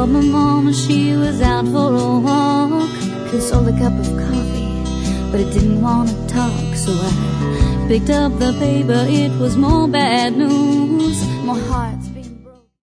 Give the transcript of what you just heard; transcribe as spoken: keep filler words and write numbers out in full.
called my mom and she was out for a walk. Consoled a cup of coffee, but it didn't want to talk. So I picked up the paper, it was more bad news. My heart's